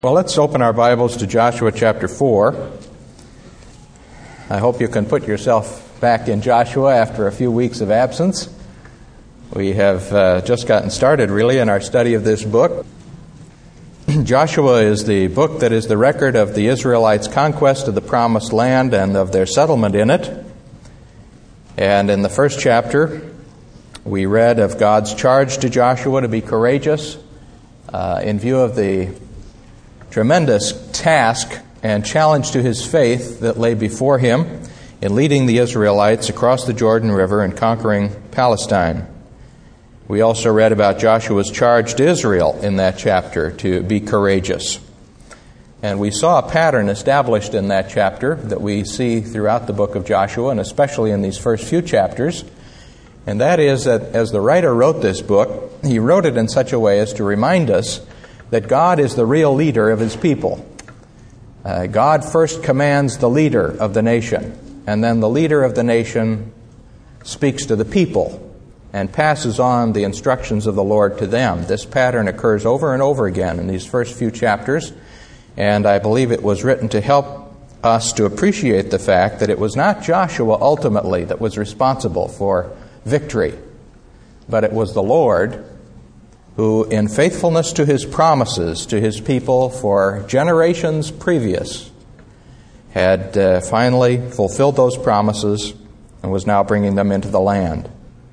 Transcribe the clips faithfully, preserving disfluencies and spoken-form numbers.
Well, let's open our Bibles to Joshua chapter four. I hope you can put yourself back in Joshua after a few weeks of absence. We have uh, just gotten started, really, in our study of this book. Joshua is the book that is the record of the Israelites' conquest of the Promised Land and of their settlement in it. And in the first chapter, we read of God's charge to Joshua to be courageous uh, in view of the tremendous task and challenge to his faith that lay before him in leading the Israelites across the Jordan River and conquering Palestine. We also read about Joshua's charge to Israel in that chapter to be courageous. And we saw a pattern established in that chapter that we see throughout the book of Joshua, and especially in these first few chapters. And that is that as the writer wrote this book, he wrote it in such a way as to remind us that God is the real leader of His people. Uh, God first commands the leader of the nation, and then the leader of the nation speaks to the people and passes on the instructions of the Lord to them. This pattern occurs over and over again in these first few chapters, and I believe it was written to help us to appreciate the fact that it was not Joshua ultimately that was responsible for victory, but it was the Lord who, in faithfulness to His promises to His people for generations previous, had uh, finally fulfilled those promises and was now bringing them into the land.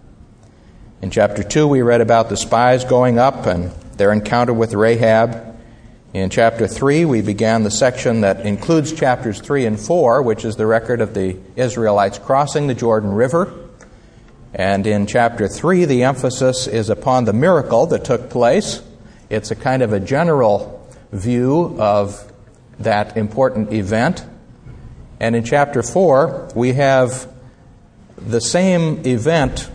In chapter two, we read about the spies going up and their encounter with Rahab. In chapter three, we began the section that includes chapters three and four, which is the record of the Israelites crossing the Jordan River. And in chapter three, the emphasis is upon the miracle that took place. It's a kind of a general view of that important event. And in chapter four, we have the same event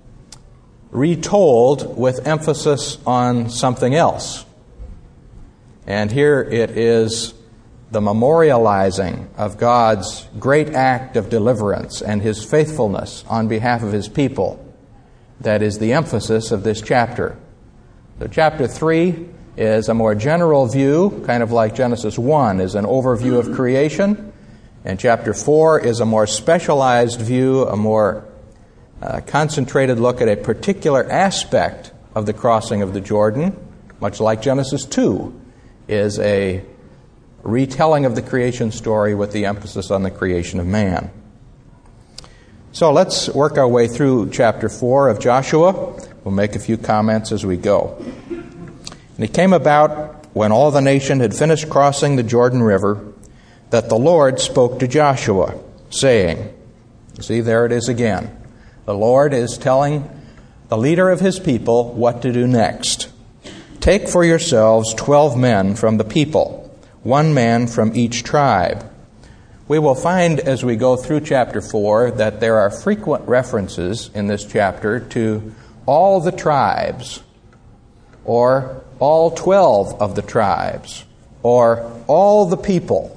retold with emphasis on something else. And here it is the memorializing of God's great act of deliverance and His faithfulness on behalf of His people. That is the emphasis of this chapter. So chapter three is a more general view, kind of like Genesis one is an overview of creation. And chapter four is a more specialized view, a more uh, concentrated look at a particular aspect of the crossing of the Jordan, much like Genesis two is a retelling of the creation story with the emphasis on the creation of man. So let's work our way through chapter four of Joshua. We'll make a few comments as we go. And it came about, when all the nation had finished crossing the Jordan River, that the Lord spoke to Joshua, saying, see, there it is again. The Lord is telling the leader of His people what to do next. Take for yourselves twelve men from the people, one man from each tribe. We will find as we go through chapter four that there are frequent references in this chapter to all the tribes, or all twelve of the tribes, or all the people.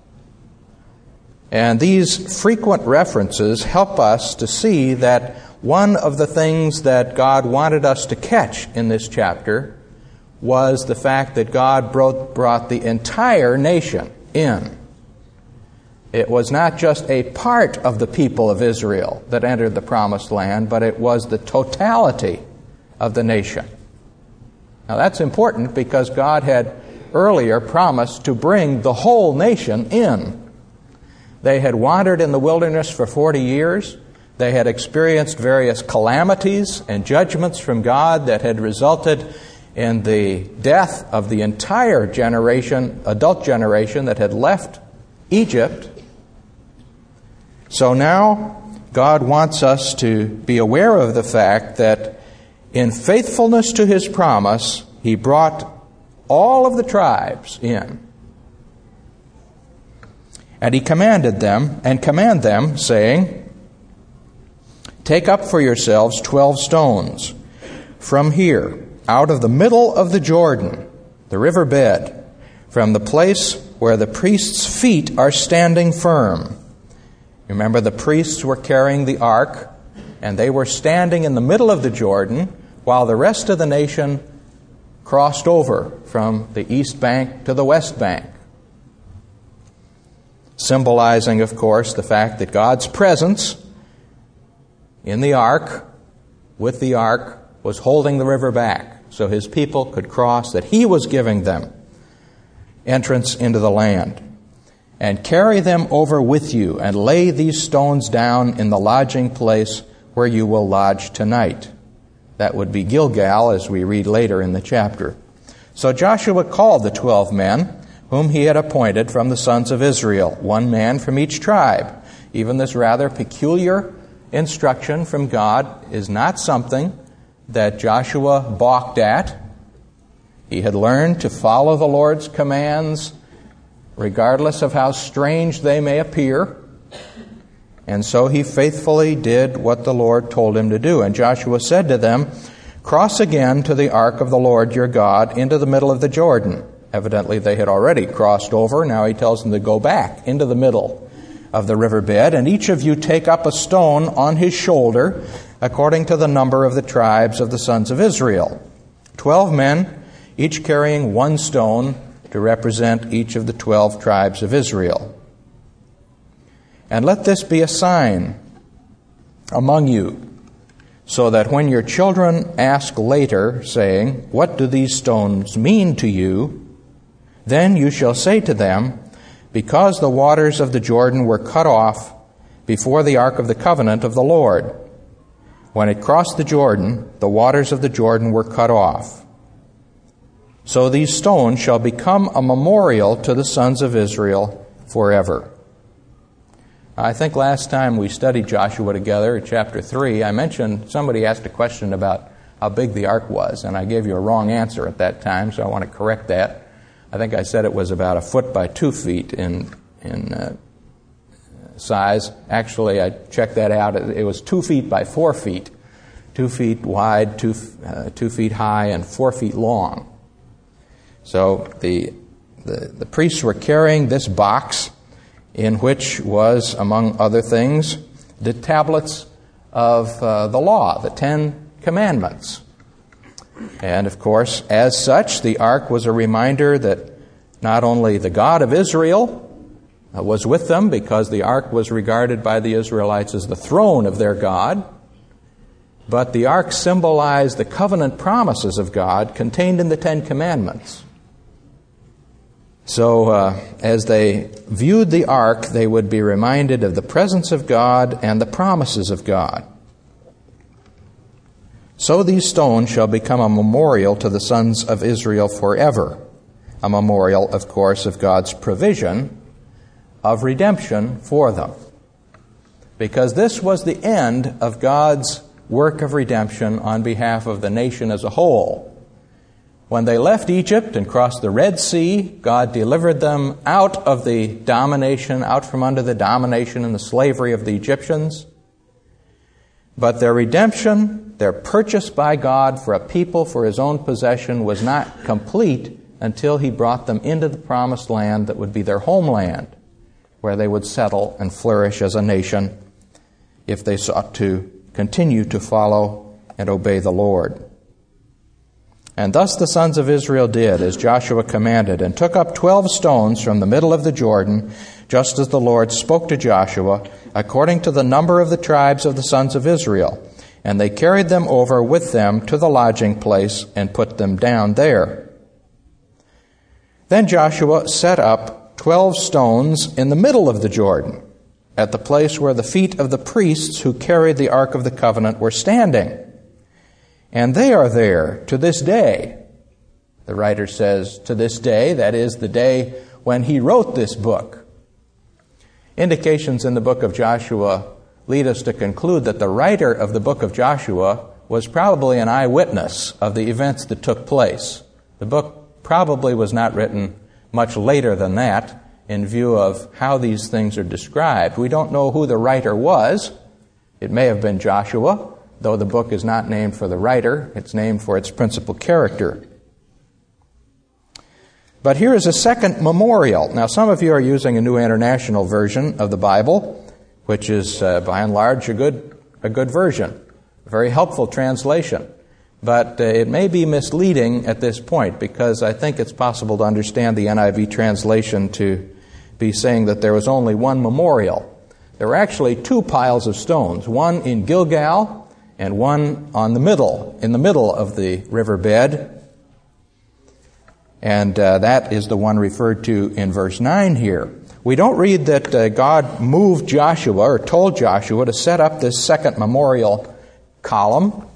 And these frequent references help us to see that one of the things that God wanted us to catch in this chapter was the fact that God brought the entire nation in. It was not just a part of the people of Israel that entered the Promised Land, but it was the totality of the nation. Now that's important because God had earlier promised to bring the whole nation in. They had wandered in the wilderness for forty years. They had experienced various calamities and judgments from God that had resulted in the death of the entire generation, adult generation that had left Egypt. So now God wants us to be aware of the fact that in faithfulness to His promise, He brought all of the tribes in. And He commanded them, and command them, saying, take up for yourselves twelve stones from here, out of the middle of the Jordan, the riverbed, from the place where the priests' feet are standing firm. Remember, the priests were carrying the ark, and they were standing in the middle of the Jordan, while the rest of the nation crossed over from the east bank to the west bank, symbolizing, of course, the fact that God's presence in the ark, with the ark, was holding the river back so his people could cross, that he was giving them entrance into the land. And carry them over with you, and lay these stones down in the lodging place where you will lodge tonight. That would be Gilgal, as we read later in the chapter. So Joshua called the twelve men whom he had appointed from the sons of Israel, one man from each tribe. Even this rather peculiar instruction from God is not something that Joshua balked at. He had learned to follow the Lord's commands regardless of how strange they may appear. And so he faithfully did what the Lord told him to do. And Joshua said to them, "Cross again to the ark of the Lord your God into the middle of the Jordan." Evidently they had already crossed over. Now he tells them to go back into the middle of the riverbed. "And each of you take up a stone on his shoulder, according to the number of the tribes of the sons of Israel. Twelve men, each carrying one stone, to represent each of the twelve tribes of Israel. And let this be a sign among you, so that when your children ask later, saying, 'What do these stones mean to you?' then you shall say to them, 'Because the waters of the Jordan were cut off before the ark of the covenant of the Lord. When it crossed the Jordan, the waters of the Jordan were cut off. So these stones shall become a memorial to the sons of Israel forever.'" I think last time we studied Joshua together, chapter three, I mentioned somebody asked a question about how big the ark was, and I gave you a wrong answer at that time, so I want to correct that. I think I said it was about a foot by two feet in in uh, size. Actually, I checked that out. It was two feet by four feet, two feet wide, two uh, two feet high, and four feet long. So the, the the priests were carrying this box, in which was, among other things, the tablets of uh, the law, the Ten Commandments. And of course, as such, the ark was a reminder that not only the God of Israel uh, was with them, because the ark was regarded by the Israelites as the throne of their God, but the ark symbolized the covenant promises of God contained in the Ten Commandments. So uh, as they viewed the ark, they would be reminded of the presence of God and the promises of God. "So these stones shall become a memorial to the sons of Israel forever." A memorial, of course, of God's provision of redemption for them. Because this was the end of God's work of redemption on behalf of the nation as a whole. When they left Egypt and crossed the Red Sea, God delivered them out of the domination, out from under the domination and the slavery of the Egyptians. But their redemption, their purchase by God for a people for his own possession, was not complete until he brought them into the promised land that would be their homeland, where they would settle and flourish as a nation if they sought to continue to follow and obey the Lord. And thus the sons of Israel did as Joshua commanded, and took up twelve stones from the middle of the Jordan, just as the Lord spoke to Joshua, according to the number of the tribes of the sons of Israel. And they carried them over with them to the lodging place, and put them down there. Then Joshua set up twelve stones in the middle of the Jordan, at the place where the feet of the priests who carried the Ark of the Covenant were standing. And they are there to this day. The writer says, to this day, that is, the day when he wrote this book. Indications in the book of Joshua lead us to conclude that the writer of the book of Joshua was probably an eyewitness of the events that took place. The book probably was not written much later than that, in view of how these things are described. We don't know who the writer was. It may have been Joshua, though the book is not named for the writer. It's named for its principal character. But here is a second memorial. Now, some of you are using a New International Version of the Bible, which is, uh, by and large, a good, a good version, a very helpful translation. but uh, it may be misleading at this point, because I think it's possible to understand the N I V translation to be saying that there was only one memorial. There were actually two piles of stones, one in Gilgal and one on the middle, in the middle of the riverbed. And uh, that is the one referred to in verse nine here. We don't read that uh, God moved Joshua or told Joshua to set up this second memorial column.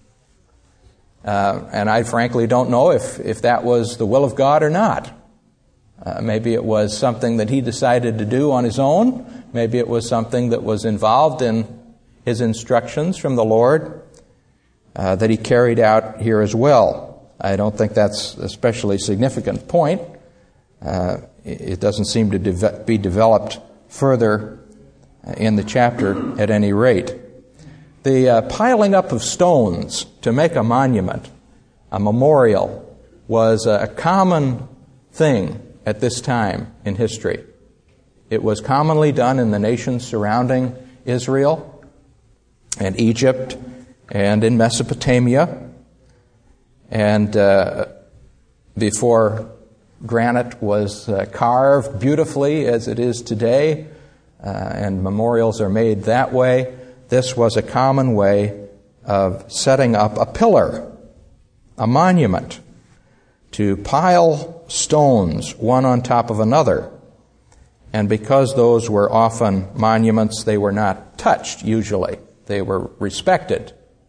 Uh, and I frankly don't know if, if that was the will of God or not. Uh, maybe it was something that he decided to do on his own. Maybe it was something that was involved in his instructions from the Lord uh, that he carried out here as well. I don't think that's a especially significant point. Uh, it doesn't seem to de- be developed further in the chapter at any rate. The uh, piling up of stones to make a monument, a memorial, was a common thing at this time in history. It was commonly done in the nations surrounding Israel and Egypt and in Mesopotamia. And uh, before granite was uh, carved beautifully as it is today, uh, and memorials are made that way, this was a common way of setting up a pillar, a monument, to pile stones one on top of another. And because those were often monuments, they were not touched usually. They were respected.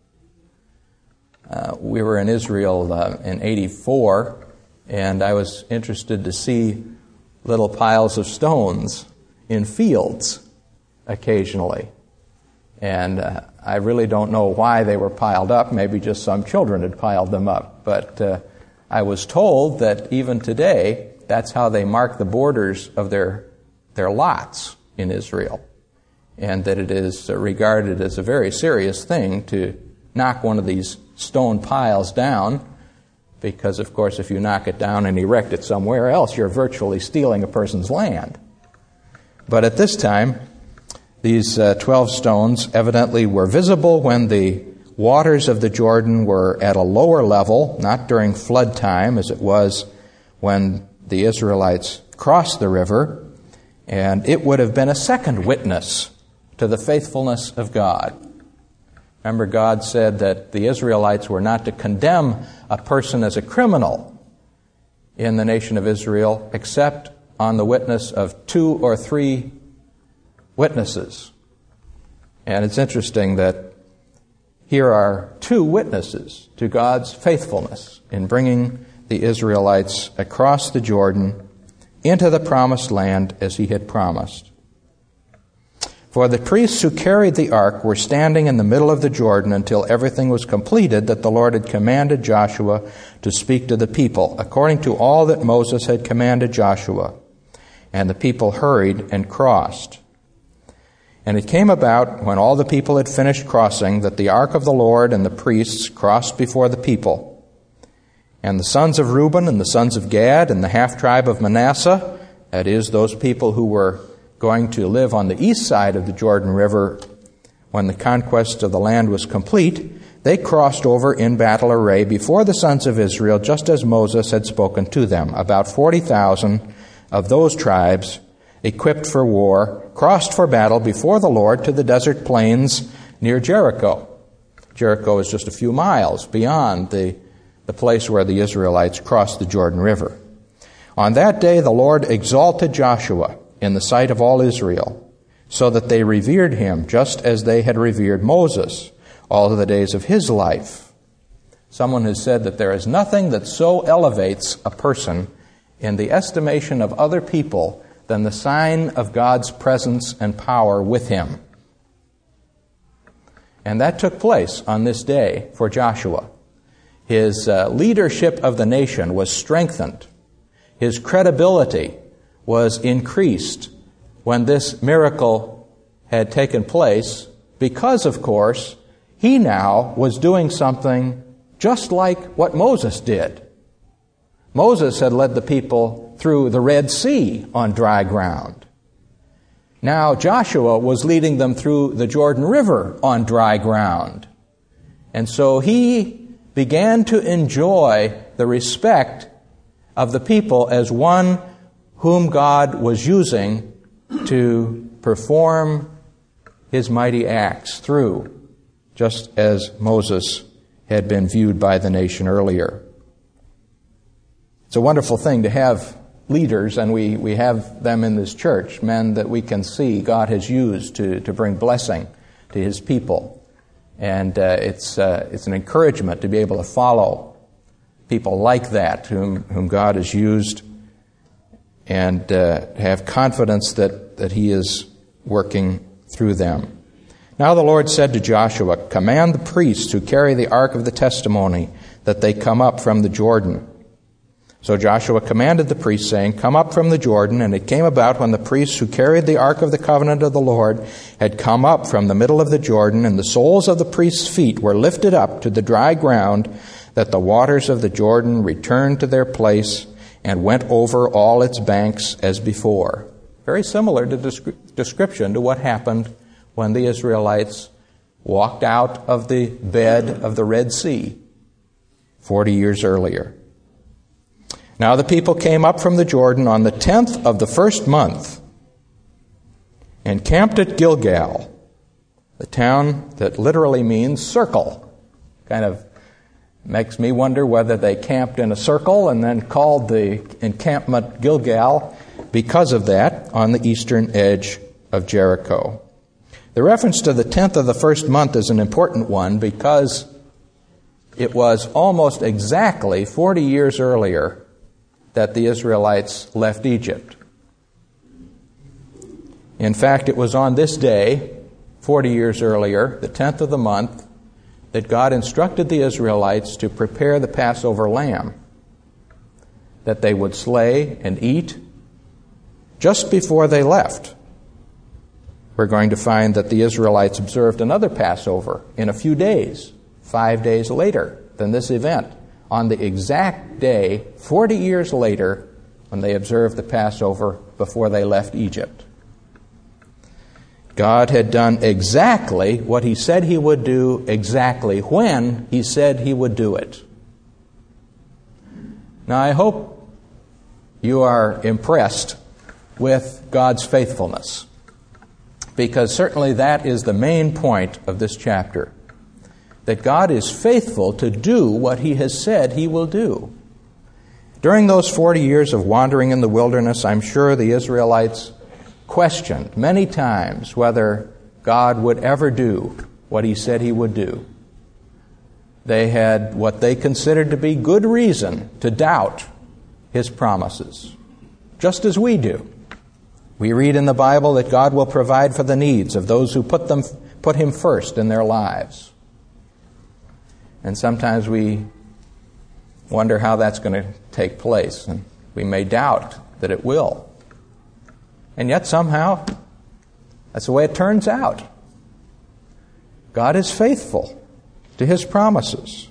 Uh, we were in Israel uh, in eighty-four, and I was interested to see little piles of stones in fields occasionally. And uh, I really don't know why they were piled up. Maybe just some children had piled them up. But uh, I was told that even today, that's how they mark the borders of their their lots in Israel, and that it is regarded as a very serious thing to knock one of these stone piles down, because, of course, if you knock it down and erect it somewhere else, you're virtually stealing a person's land. But at this time, these uh, twelve stones evidently were visible when the waters of the Jordan were at a lower level, not during flood time as it was when the Israelites crossed the river, and it would have been a second witness to the faithfulness of God. Remember, God said that the Israelites were not to condemn a person as a criminal in the nation of Israel except on the witness of two or three witnesses. And it's interesting that here are two witnesses to God's faithfulness in bringing the Israelites across the Jordan into the promised land as he had promised. For the priests who carried the ark were standing in the middle of the Jordan until everything was completed that the Lord had commanded Joshua to speak to the people, according to all that Moses had commanded Joshua. And the people hurried and crossed. And it came about, when all the people had finished crossing, that the ark of the Lord and the priests crossed before the people. And the sons of Reuben and the sons of Gad and the half-tribe of Manasseh, that is, those people who were going to live on the east side of the Jordan River when the conquest of the land was complete, they crossed over in battle array before the sons of Israel, just as Moses had spoken to them. About forty thousand of those tribes, equipped for war, crossed for battle before the Lord to the desert plains near Jericho. Jericho is just a few miles beyond the, the place where the Israelites crossed the Jordan River. On that day the Lord exalted Joshua in the sight of all Israel, so that they revered him just as they had revered Moses all of the days of his life. Someone has said that there is nothing that so elevates a person in the estimation of other people than the sign of God's presence and power with him. And that took place on this day for Joshua. His uh, leadership of the nation was strengthened. His credibility was increased when this miracle had taken place because, of course, he now was doing something just like what Moses did. Moses had led the people through the Red Sea on dry ground. Now Joshua was leading them through the Jordan River on dry ground. And so he began to enjoy the respect of the people as one whom God was using to perform his mighty acts through, just as Moses had been viewed by the nation earlier. It's a wonderful thing to have leaders, and we, we have them in this church, men that we can see God has used to, to bring blessing to his people. And uh, it's uh, it's an encouragement to be able to follow people like that, whom whom God has used, and uh, have confidence that, that he is working through them. Now the Lord said to Joshua, "Command the priests who carry the ark of the testimony that they come up from the Jordan." So Joshua commanded the priests, saying, "Come up from the Jordan." And it came about, when the priests who carried the ark of the covenant of the Lord had come up from the middle of the Jordan, and the soles of the priests' feet were lifted up to the dry ground, that the waters of the Jordan returned to their place and went over all its banks as before. Very similar to descri- description to what happened when the Israelites walked out of the bed of the Red Sea forty years earlier. Now the people came up from the Jordan on the tenth of the first month and camped at Gilgal, the town that literally means circle. Kind of makes me wonder whether they camped in a circle and then called the encampment Gilgal because of that, on the eastern edge of Jericho. The reference to the tenth of the first month is an important one because it was almost exactly forty years earlier that the Israelites left Egypt. In fact, it was on this day, forty years earlier, the tenth of the month, that God instructed the Israelites to prepare the Passover lamb that they would slay and eat just before they left. We're going to find that the Israelites observed another Passover in a few days, five days later than this event, on the exact day, forty years later, when they observed the Passover before they left Egypt. God had done exactly what he said he would do, exactly when he said he would do it. Now, I hope you are impressed with God's faithfulness, because certainly that is the main point of this chapter. That God is faithful to do what he has said he will do. During those forty years of wandering in the wilderness, I'm sure the Israelites questioned many times whether God would ever do what he said he would do. They had what they considered to be good reason to doubt his promises, just as we do. We read in the Bible that God will provide for the needs of those who put them, put him first in their lives. And sometimes we wonder how that's going to take place, and we may doubt that it will. And yet somehow, that's the way it turns out. God is faithful to his promises.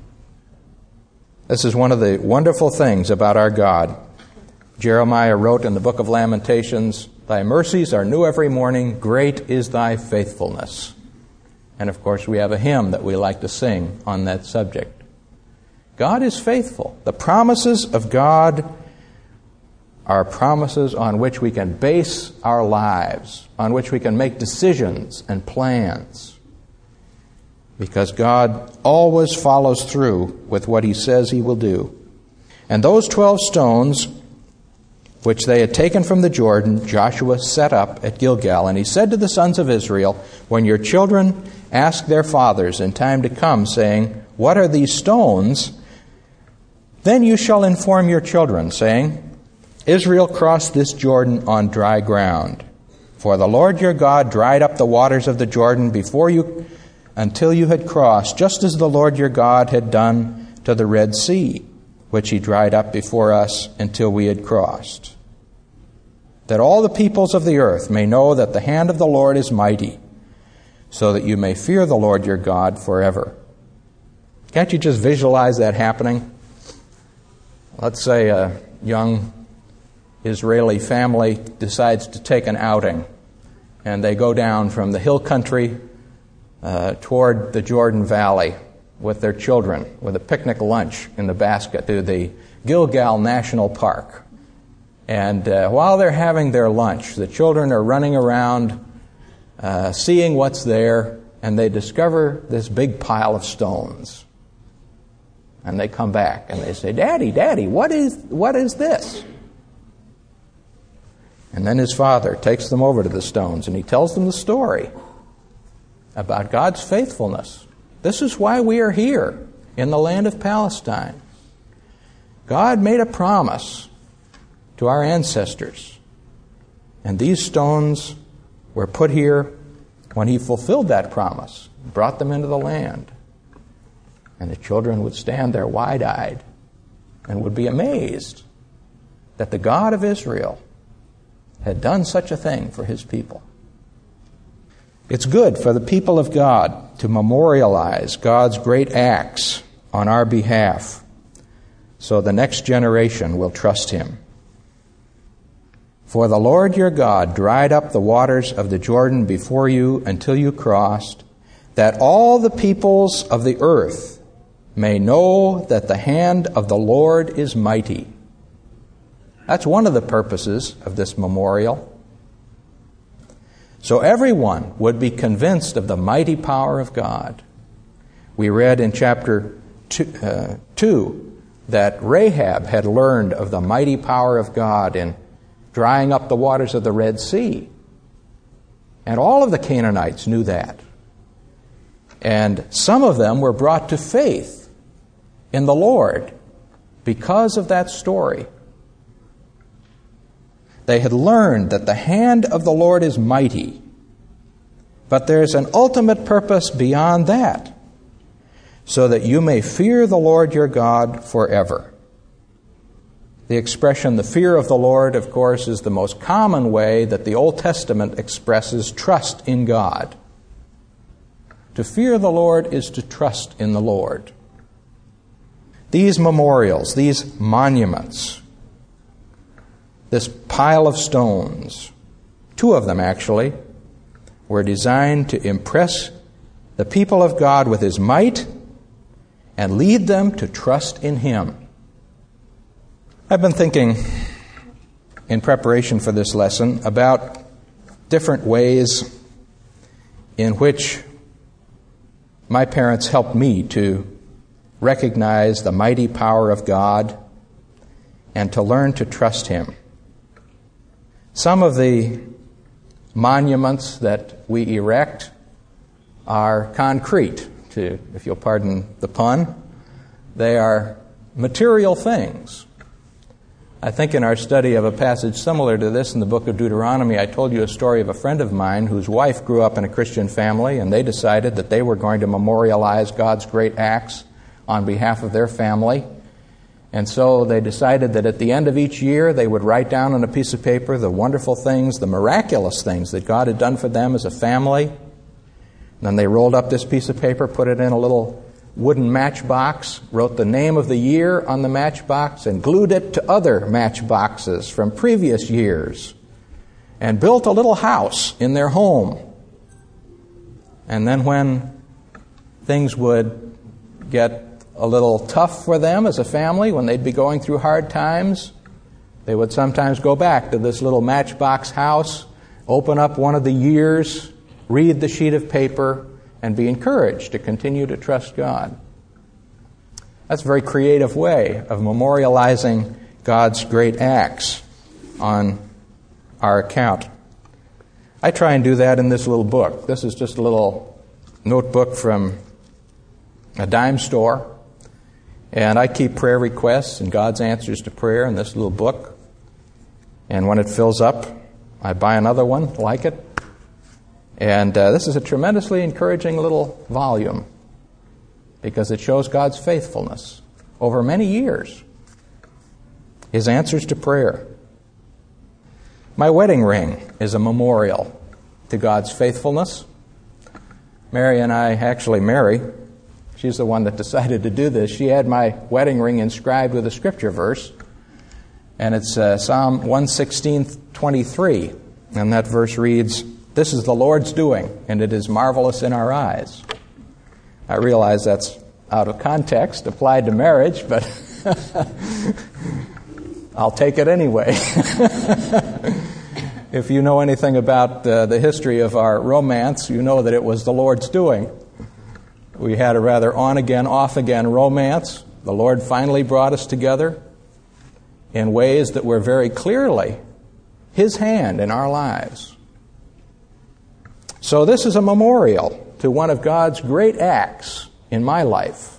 This is one of the wonderful things about our God. Jeremiah wrote in the book of Lamentations, "Thy mercies are new every morning, great is thy faithfulness." And of course, we have a hymn that we like to sing on that subject. God is faithful. The promises of God are promises on which we can base our lives, on which we can make decisions and plans, because God always follows through with what he says he will do. And those twelve stones which they had taken from the Jordan, Joshua set up at Gilgal. And he said to the sons of Israel, "When your children ask their fathers in time to come, saying, 'What are these stones?' then you shall inform your children, saying, 'Israel crossed this Jordan on dry ground. For the Lord your God dried up the waters of the Jordan before you until you had crossed, just as the Lord your God had done to the Red Sea, which he dried up before us until we had crossed. That all the peoples of the earth may know that the hand of the Lord is mighty, so that you may fear the Lord your God forever." Can't you just visualize that happening? Let's say a young Israeli family decides to take an outing, and they go down from the hill country uh, toward the Jordan Valley, with their children with a picnic lunch in the basket to the Gilgal National Park. And uh, while they're having their lunch, the children are running around uh, seeing what's there, and they discover this big pile of stones. And they come back and they say, "Daddy, Daddy, what is what is this?" And then his father takes them over to the stones and he tells them the story about God's faithfulness. This is why we are here in the land of Palestine. God made a promise to our ancestors, and these stones were put here when he fulfilled that promise, brought them into the land. And the children would stand there wide-eyed and would be amazed that the God of Israel had done such a thing for his people. It's good for the people of God to memorialize God's great acts on our behalf so the next generation will trust him. For the Lord your God dried up the waters of the Jordan before you until you crossed, that all the peoples of the earth may know that the hand of the Lord is mighty. That's one of the purposes of this memorial. So everyone would be convinced of the mighty power of God. We read in chapter two, uh, two that Rahab had learned of the mighty power of God in drying up the waters of the Red Sea. And all of the Canaanites knew that. And some of them were brought to faith in the Lord because of that story. They had learned that the hand of the Lord is mighty, but there's an ultimate purpose beyond that, so that you may fear the Lord your God forever. The expression, the fear of the Lord, of course, is the most common way that the Old Testament expresses trust in God. To fear the Lord is to trust in the Lord. These memorials, these monuments, this pile of stones, two of them actually, were designed to impress the people of God with his might and lead them to trust in him. I've been thinking in preparation for this lesson about different ways in which my parents helped me to recognize the mighty power of God and to learn to trust him. Some of the monuments that we erect are concrete, to, if you'll pardon the pun. They are material things. I think in our study of a passage similar to this in the book of Deuteronomy, I told you a story of a friend of mine whose wife grew up in a Christian family, and they decided that they were going to memorialize God's great acts on behalf of their family. And so they decided that at the end of each year they would write down on a piece of paper the wonderful things, the miraculous things that God had done for them as a family. And then they rolled up this piece of paper, put it in a little wooden matchbox, wrote the name of the year on the matchbox, and glued it to other matchboxes from previous years, and built a little house in their home. And then when things would get a little tough for them as a family, when they'd be going through hard times, they would sometimes go back to this little matchbox house, open up one of the years, read the sheet of paper, and be encouraged to continue to trust God. That's a very creative way of memorializing God's great acts on our account. I try and do that in this little book. This is just a little notebook from a dime store. And I keep prayer requests and God's answers to prayer in this little book. And when it fills up, I buy another one like it. And uh, this is a tremendously encouraging little volume because it shows God's faithfulness over many years, his answers to prayer. My wedding ring is a memorial to God's faithfulness. Mary and I, actually Mary, she's the one that decided to do this. She had my wedding ring inscribed with a scripture verse, and it's uh, Psalm one sixteen twenty-three, and that verse reads, "This is the Lord's doing, and it is marvelous in our eyes." I realize that's out of context applied to marriage, but I'll take it anyway. If you know anything about uh, the history of our romance, you know that it was the Lord's doing. We had a rather on-again, off-again romance. The Lord finally brought us together in ways that were very clearly His hand in our lives. So this is a memorial to one of God's great acts in my life.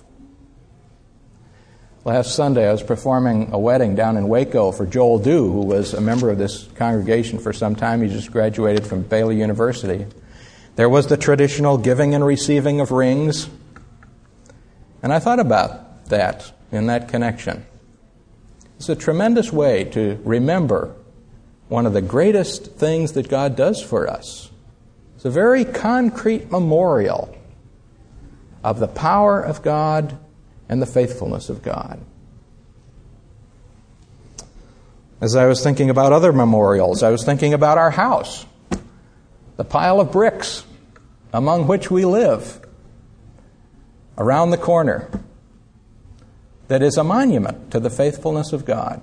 Last Sunday I was performing a wedding down in Waco for Joel Dew, who was a member of this congregation for some time. He just graduated from Baylor University. There was the traditional giving and receiving of rings. And I thought about that in that connection. It's a tremendous way to remember one of the greatest things that God does for us. It's a very concrete memorial of the power of God and the faithfulness of God. As I was thinking about other memorials, I was thinking about our house, the pile of bricks among which we live around the corner, that is a monument to the faithfulness of God.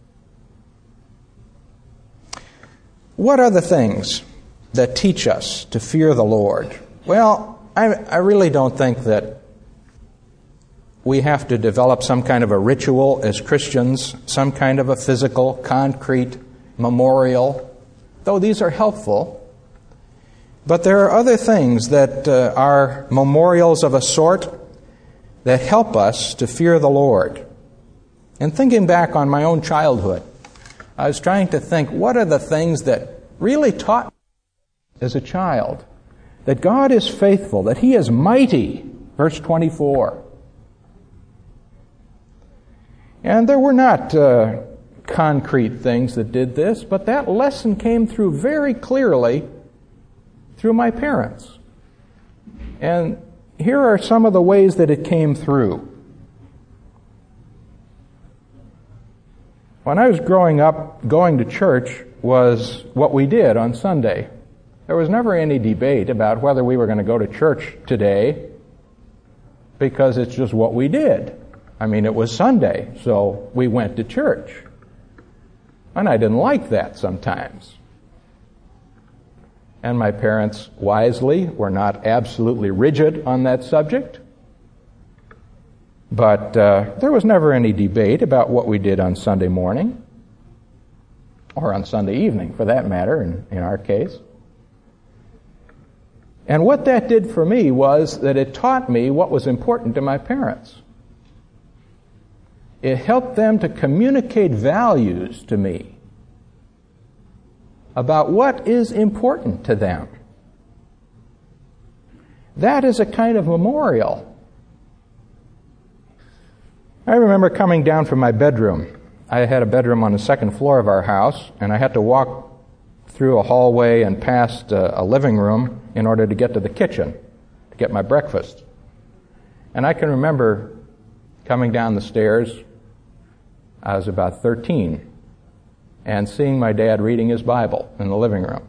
What are the things that teach us to fear the Lord? Well, I, I really don't think that we have to develop some kind of a ritual as Christians, some kind of a physical, concrete memorial, though these are helpful. But there are other things that uh, are memorials of a sort that help us to fear the Lord. And thinking back on my own childhood, I was trying to think, what are the things that really taught me as a child that God is faithful, that He is mighty, verse twenty-four. And there were not uh, concrete things that did this, but that lesson came through very clearly through my parents. And here are some of the ways that it came through. When I was growing up, going to church was what we did on Sunday. There was never any debate about whether we were going to go to church today, because it's just what we did. I mean, it was Sunday, so we went to church. And I didn't like that sometimes. And my parents wisely were not absolutely rigid on that subject. But uh, there was never any debate about what we did on Sunday morning, or on Sunday evening, for that matter, in, in our case. And what that did for me was that it taught me what was important to my parents. It helped them to communicate values to me about what is important to them. That is a kind of memorial. I remember coming down from my bedroom. I had a bedroom on the second floor of our house, and I had to walk through a hallway and past a, a living room in order to get to the kitchen to get my breakfast. And I can remember coming down the stairs, I was about thirteen, and seeing my dad reading his Bible in the living room.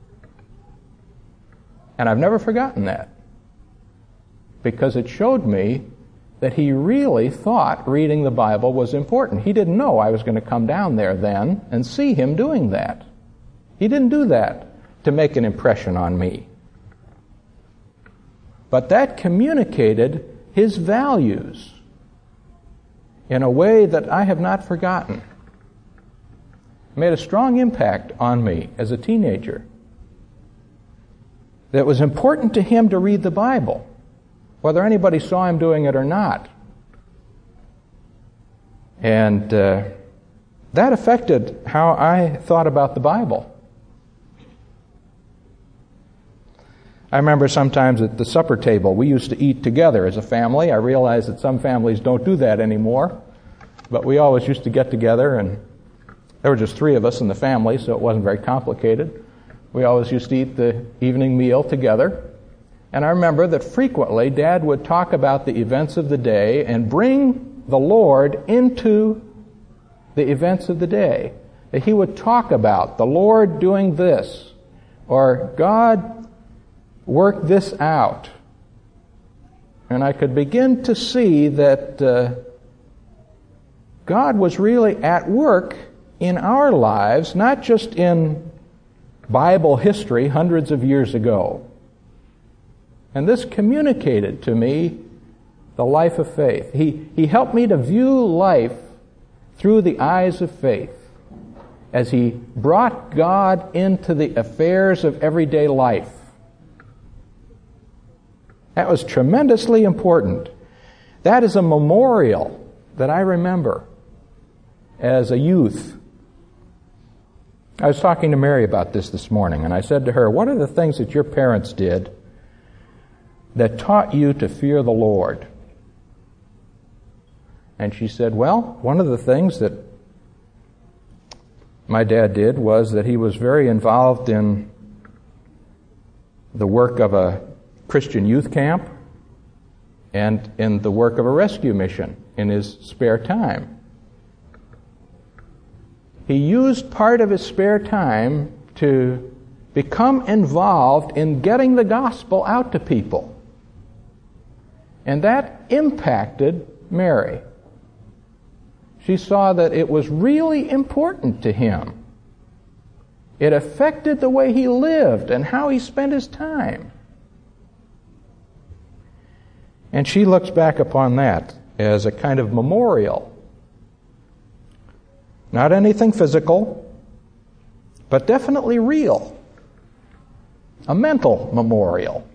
And I've never forgotten that, because it showed me that he really thought reading the Bible was important. He didn't know I was going to come down there then and see him doing that. He didn't do that to make an impression on me. But that communicated his values in a way that I have not forgotten. It made a strong impact on me as a teenager. That it was important to him to read the Bible, whether anybody saw him doing it or not. And uh, that affected how I thought about the Bible. I remember sometimes at the supper table, we used to eat together as a family. I realize that some families don't do that anymore, but we always used to get together, and there were just three of us in the family, so it wasn't very complicated. We always used to eat the evening meal together. And I remember that frequently Dad would talk about the events of the day and bring the Lord into the events of the day. That he would talk about the Lord doing this, or God worked this out. and I could begin to see that uh, God was really at work in our lives, not just in Bible history hundreds of years ago. And this communicated to me the life of faith. He, he helped me to view life through the eyes of faith as He brought God into the affairs of everyday life. That was tremendously important. That is a memorial that I remember as a youth. I was talking to Mary about this this morning, and I said to her, what are the things that your parents did that taught you to fear the Lord? And she said, well, one of the things that my dad did was that he was very involved in the work of a Christian youth camp and in the work of a rescue mission in his spare time. He used part of his spare time to become involved in getting the gospel out to people. And that impacted Mary. She saw that it was really important to him. It affected the way he lived and how he spent his time. And she looks back upon that as a kind of memorial. Not anything physical, but definitely real. A mental memorial.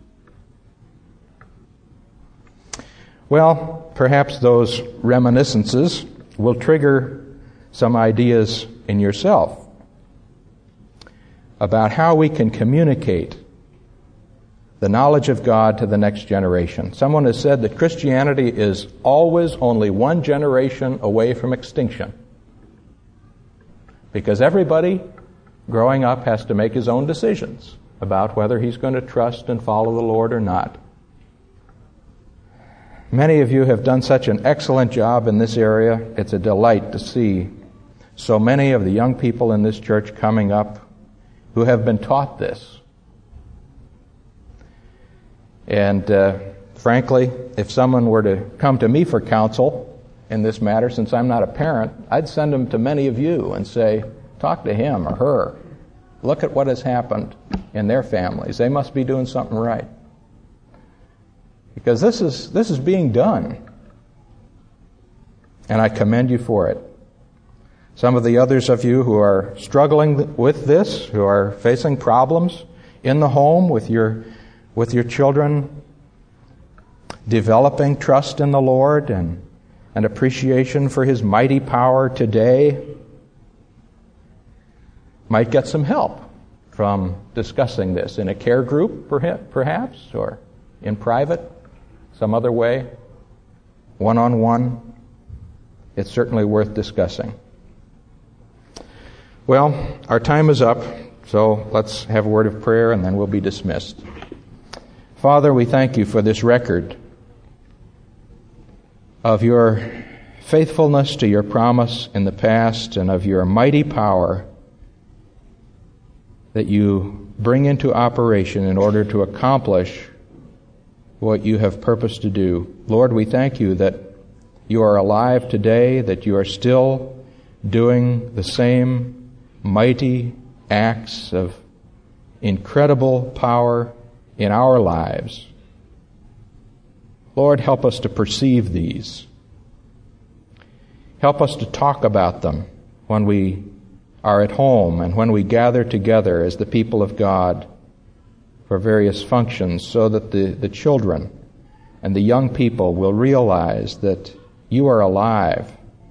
Well, perhaps those reminiscences will trigger some ideas in yourself about how we can communicate the knowledge of God to the next generation. Someone has said that Christianity is always only one generation away from extinction, because everybody growing up has to make his own decisions about whether he's going to trust and follow the Lord or not. Many of you have done such an excellent job in this area. It's a delight to see so many of the young people in this church coming up who have been taught this. And uh, frankly, if someone were to come to me for counsel in this matter, since I'm not a parent, I'd send them to many of you and say, talk to him or her. Look at what has happened in their families. They must be doing something right. Because this is this is being done. And I commend you for it. Some of the others of you who are struggling with this, who are facing problems in the home with your with your children, developing trust in the Lord and an appreciation for His mighty power today, might get some help from discussing this in a care group, perhaps, or in private, some other way, one-on-one. It's certainly worth discussing. Well, our time is up, so let's have a word of prayer and then we'll be dismissed. Father, we thank you for this record of your faithfulness to your promise in the past and of your mighty power that you bring into operation in order to accomplish what you have purposed to do. Lord, we thank you that you are alive today, that you are still doing the same mighty acts of incredible power in our lives. Lord, help us to perceive these. Help us to talk about them when we are at home and when we gather together as the people of God for various functions, so that the, the children and the young people will realize that you are alive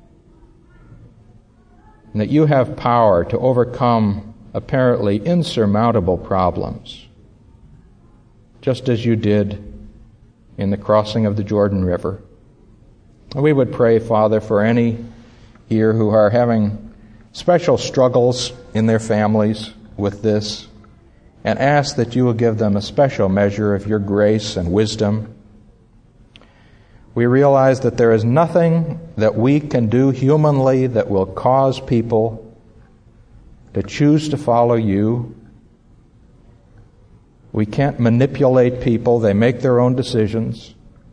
and that you have power to overcome apparently insurmountable problems, just as you did in the crossing of the Jordan River. And we would pray, Father, for any here who are having special struggles in their families with this, and ask that you will give them a special measure of your grace and wisdom. We realize that there is nothing that we can do humanly that will cause people to choose to follow you. We can't manipulate people. They make their own decisions.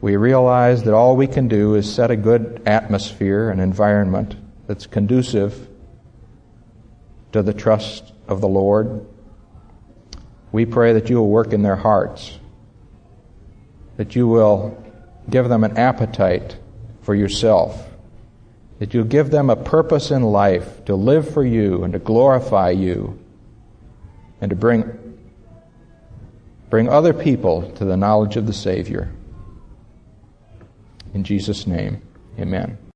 We realize that all we can do is set a good atmosphere and environment that's conducive to the trust of the Lord. We pray that you will work in their hearts, that you will give them an appetite for yourself, that you'll give them a purpose in life to live for you and to glorify you and to bring, bring other people to the knowledge of the Savior. In Jesus' name, amen.